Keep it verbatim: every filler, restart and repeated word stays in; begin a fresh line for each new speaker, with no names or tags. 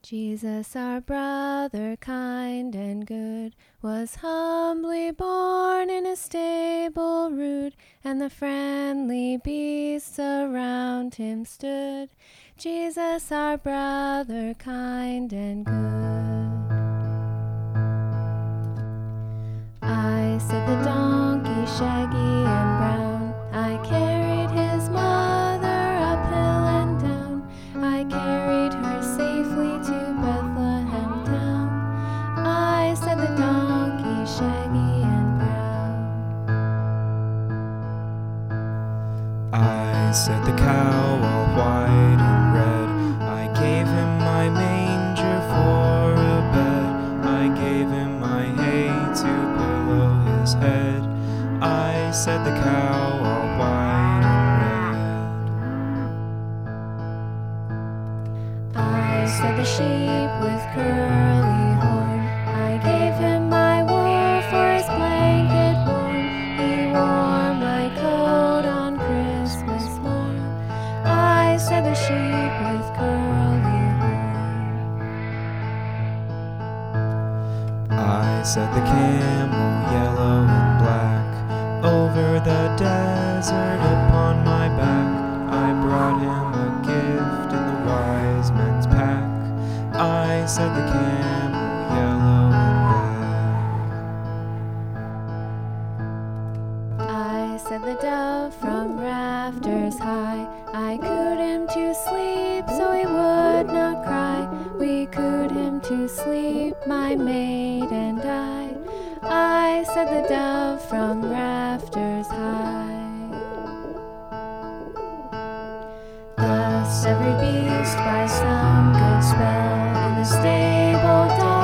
Jesus, our brother, kind and good, was humbly born in a stable rude, and the friendly beasts around him stood. Jesus, our brother, kind and good. I said the donkey, shaggy and brown, I carried his mother uphill and down. I carried her safely to Bethlehem town. I said the donkey, shaggy and brown.
I said the cow, all white and red, I gave him my manger for a bed. I gave him my hay to pillow his head. I said the cow, all white and red.
I said the sheep with curly horn, I gave him my wool for his blanket warm. He wore my coat on Christmas morn. I said the sheep with curly horn.
I said the camel, yellow and black, over the desert upon my back. I brought him a gift in the wise men's pack. I said the camel, yellow and black.
I said the dove from rafters high, I cooed him to sleep so he would not cry. We cooed him to sleep, my maid and I. I said the dove from rafters high. Thus every beast by some good spell in the stable died.